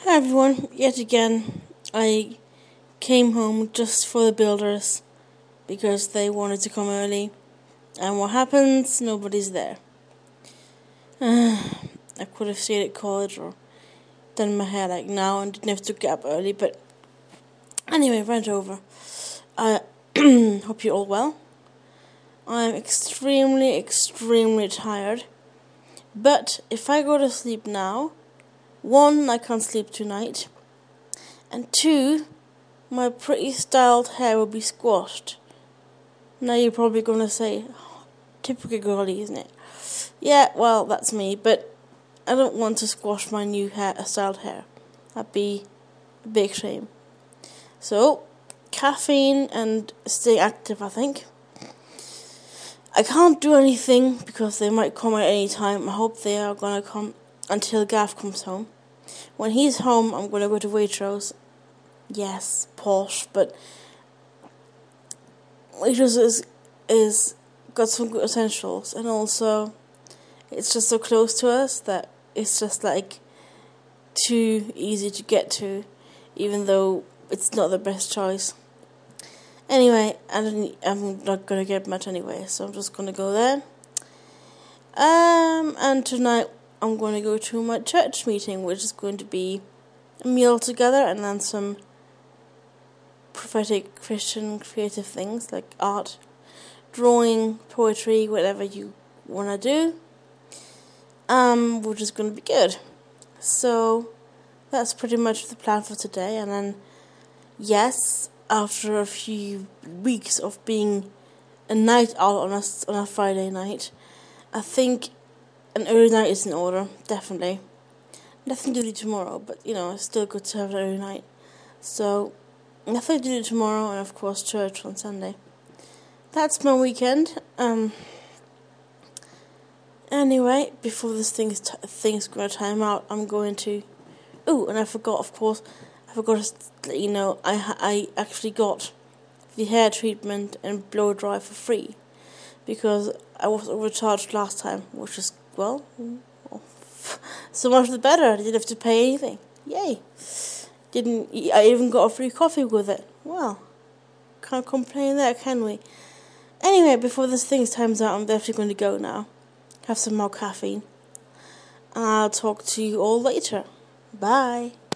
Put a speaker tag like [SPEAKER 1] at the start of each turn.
[SPEAKER 1] Hi everyone, yet again I came home just for the builders because they wanted to come early, and what happens? Nobody's there. I could have stayed at college or done my hair like now and didn't have to get up early, but anyway, rant over. I hope you're all well. I'm extremely tired, but if I go to sleep now, one, I can't sleep tonight, and two, my pretty styled hair will be squashed. Now you're probably going to say, oh, typical girly, isn't it? Yeah, well, that's me, but I don't want to squash my new styled hair. That'd be a big shame. So, caffeine and stay active, I think. I can't do anything because they might come at any time. I hope they are going to come until Gav comes home. When he's home, I'm going to go to Waitrose. Yes, posh, but Waitrose is got some good essentials, and also it's just so close to us that it's just like too easy to get to, even though it's not the best choice. Anyway, I'm not going to get much anyway, so I'm just going to go there. And tonight I'm going to go to my church meeting, which is going to be a meal together and then some prophetic Christian creative things like art, drawing, poetry, whatever you want to do, which is going to be good. So that's pretty much the plan for today. And then, yes, after a few weeks of being a night out on a Friday night, I think an early night is in order, definitely. Nothing to do tomorrow, but it's still good to have an early night. So nothing to do tomorrow, and of course church on Sunday. That's my weekend. Anyway, before this thing's going to time out, I'm going to. Oh, and I forgot to let you know I actually got the hair treatment and blow dry for free because I was overcharged last time, which is so much the better. I didn't have to pay anything. Yay! I even got a free coffee with it. Well, can't complain there, can we? Anyway, before this thing times out, I'm definitely going to go now. Have some more caffeine. I'll talk to you all later. Bye.